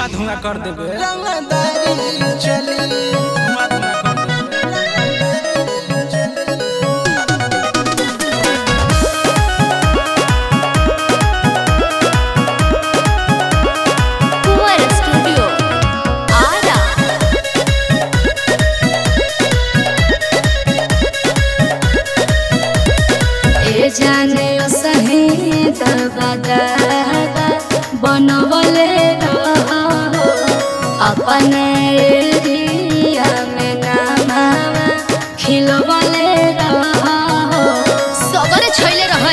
धुआं धुआं कर देबे रंगदारी चली धुआं धुआं कर देबे। कुंवर स्टूडियो आरा। ए जाने ओ सही दबदा बनवले रहो अपन एरिया में नामा खिलवले रहो सबरे छैले रह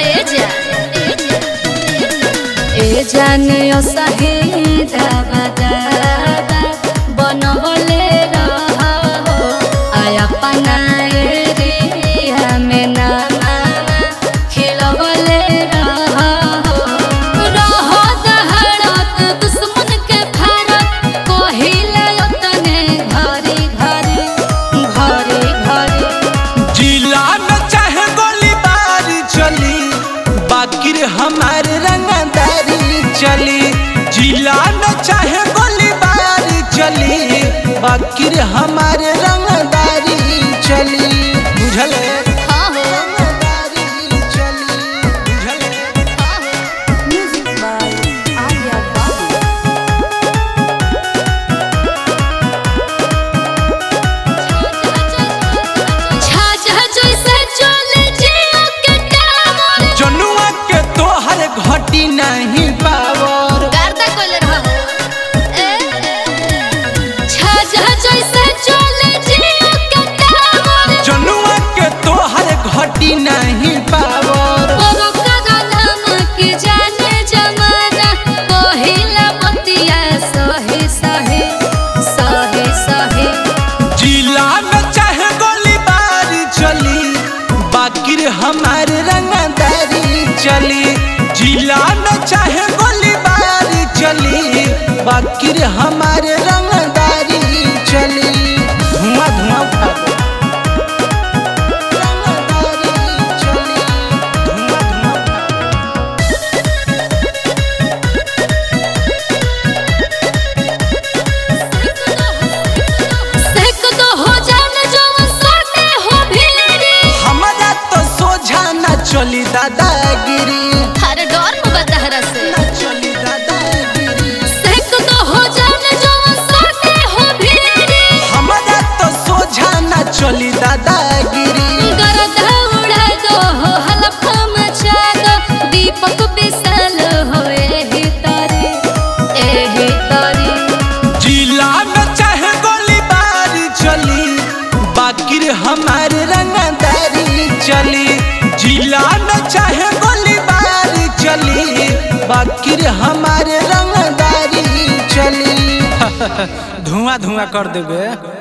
ए जाने ओ सही दबदा बनवले रहो आय अपन एरिया में नामा खिलवले रहो दहड़त दुश्मन के भारत कोहिले ओतने घरी घरी घरी घरी जिला में चाहे गोलीबारी चली बाकी हमारे रंगदारी चली। जिला में चाहे गोलीबारी चली बाकी हमारे रंगदारी चली। बुझले हाँ हो रंगदारी चली बुझले। म्यूजिक बाय आर्या बाबू। छाजा जैसे चले जियो के टावर जनुआ के तोहर घटी नहीं पावर। गर्दा कोले रहो छाजा जैसे चले जियो के टावर जनुआ के तोहर घटी नहीं पावर। बोलो कदम के जाने जमाना कोहिला बतिया सही सही सही सही जिला में चाहे गोलीबारी चली बाकी हमारे रंगदारी चली। जिला में चाहे गोलीबारी चली बाकी हमारे रंगदारी चली। धुआं धुआं उठा दो। रंगदारी चली धुआं धुआं उठा दो। सेक दो हो जान जो सोते हो भीरी हमारा तो सोझा न चली दादागिरी हर डर में बतहरा से न चली दादागिरी। सेक दो हो जान जो सोते हो भीरी हमारा तो सोझा न चली दादागिरी। गरद उड़ा दो हो हलफा मचा दो दीपक बिसल हो एही तारी जिला में चाहे गोलीबारी चली बाकी हमारे रंगदारी चली। जिला में चाहे गोलीबारी चली बाकी हमारे रंगदारी चली। धुआं धुआं कर देबे।